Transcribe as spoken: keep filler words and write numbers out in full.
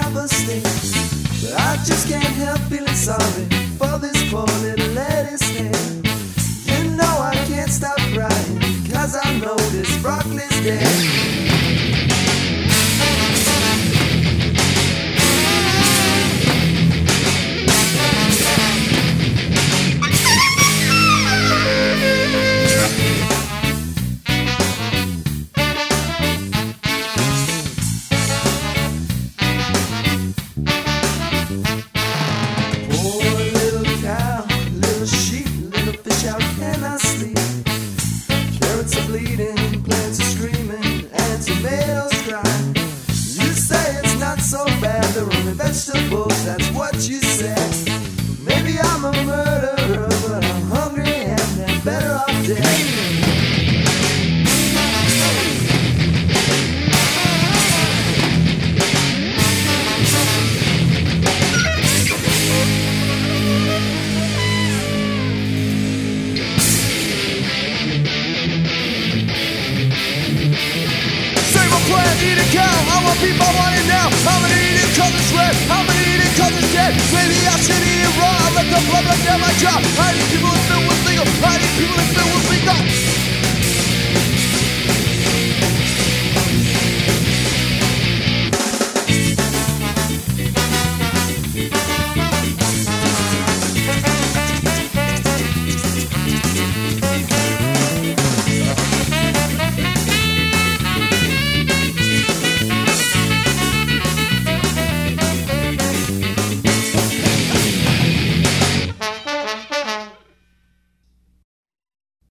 have a sting. But I just can't help feeling sorry for this poor little lady's name. You know I can't stop crying, cause I know this broccoli's dead. Vegetables, that's what you said. Maybe I'm a murderer, but I'm hungry and I'm better off dead. Save a plant, eat a cow. I want people, I want it now. I'm gonna eat it cause it's red. I'm gonna eat it cause it's dead. Maybe I should eat it raw. I let the blood run down my jaw.